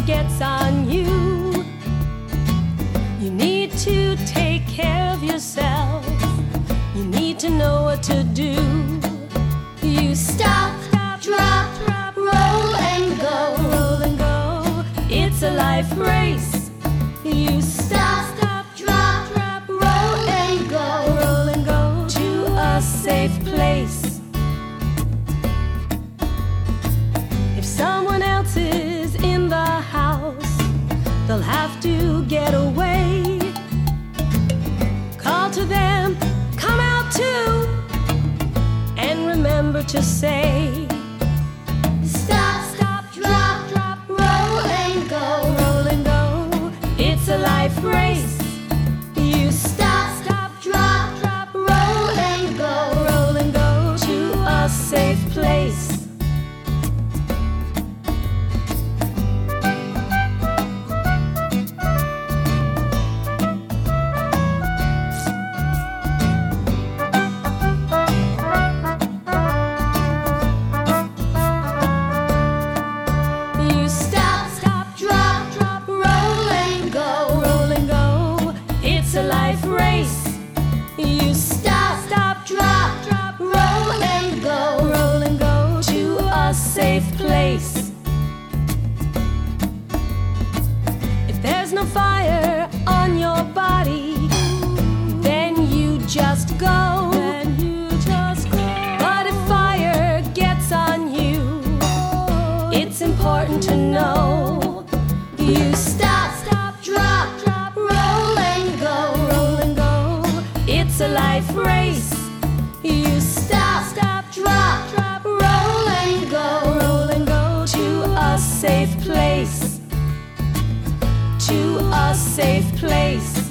gets on you, you need to take care of yourself. You need to know what to do. You stop, drop, roll and go, roll and go. It's a life race. You stop, drop, roll and go, roll and go to a safe place. If someone else is in the house, they'll have to get away. Call to them, come out too, and remember to say, stop, drop, roll and go, roll and go. It's a life race. You stop, drop, roll and go to a safe place. It's a life race. You stop, drop, roll and go to a safe place. If there's no fire on your body, then you just go. But if fire gets on you, it's important to know. You stop, drop, roll and go. It's a life race. You stop, drop, roll and go to a safe place. To a safe place.